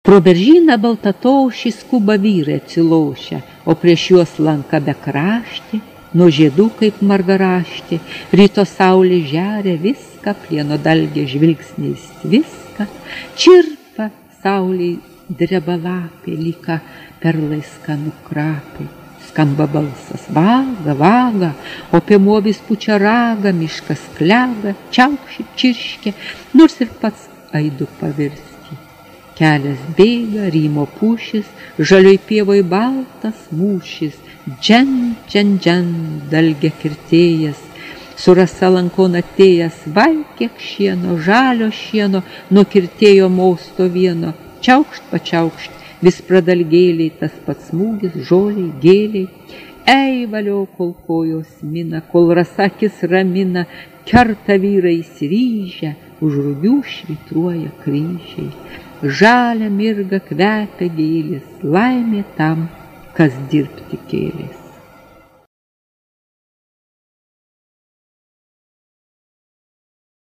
Pro beržyną baltataušį skuba vyrai atsilaušia, o prieš juos lanka bekraštį, nuo žiedų kaip margaraštį, ryto saulė žeria viską, plieno dalgė žvilgsniais viską, čirpa saulė dreba lapė, lyka perlais skanų krapė. Skamba balsas, vaga, vaga, o piemuovis pučia ragą, miškas klega, čiaukši, čirškia, nors ir pats aidu pavirsti. Kelias bėga, rymo pušis, žalioj pievoj baltas mūšis, džen, džen, džen, dalgia kirtėjas, su rasa lankon atėjęs, vai kiek šieno, žalio šieno, nuo kirtėjo mausto vieno, čiaukšt, pačiaukšt, vis pradalgėliai, tas pats smūgis, žoliai, gėliai. Ei, valio, kol kojos mina, kol rasakis ramina, kerta vyrai įsiryžę, už rugių švitruoja kryžiai. Žalia mirga kvepia gėlės, laimė tam, kas dirbti kėlės.